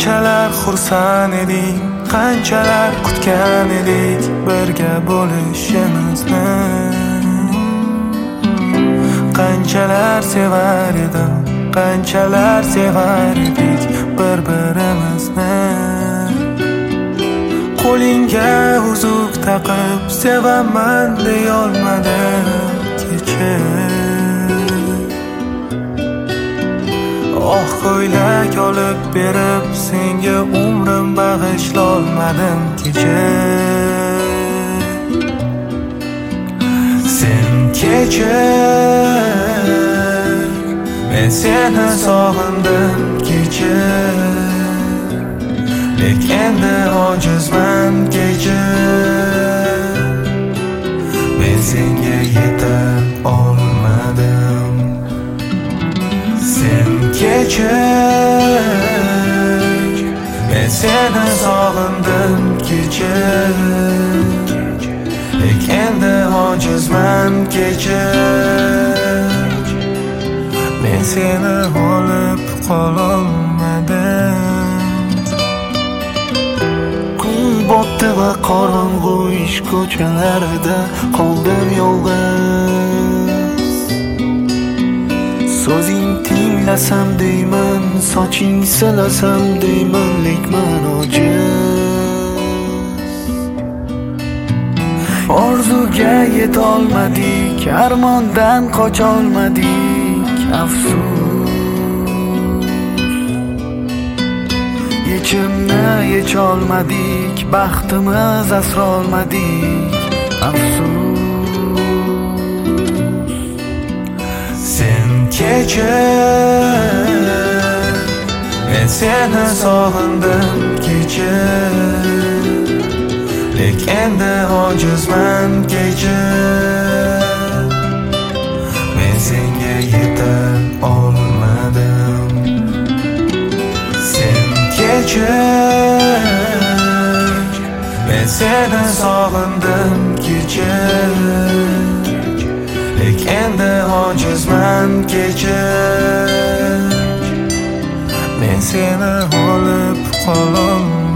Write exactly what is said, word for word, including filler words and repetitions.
Qanchalar xursand edik, qanchalar kutgan edik birga bo'lishimizni. Qanchalar sevar edim, qanchalar sevar edik bir-birimizni. Qo'lingga uzuk taqib sevaman deyolmadim kechir. Oh, ko'ylak olib berib senga umrim bag'ishlolmadim kechir. Sen kechir, men seni sog'indim kechir. Lek endi ojizman kechir. Men senga yeta olmadim. Sen kechir, men seni sog'indim kechir. Lek endi ojizman kechir. Men seni olib qololmadim. Botdi va qorong'u ish ko'chalarida qoldim yolg'iz. So'zing tinglasam deyman, soching silasam deyman, lekman ojiz. Orzuga yetolmadik, armondan qocholmadik, afsus. Yechimni yecholmadik, baxtimiz asrolmadik, afsus. Sen kechir, men seni sog'indim kechir. Lek endi ojizman kechir. Men senga yeta olmadim. Kechir, men seni sog'indim kechir. Lek endi ojizman kechir. Men seni olib qololmadim.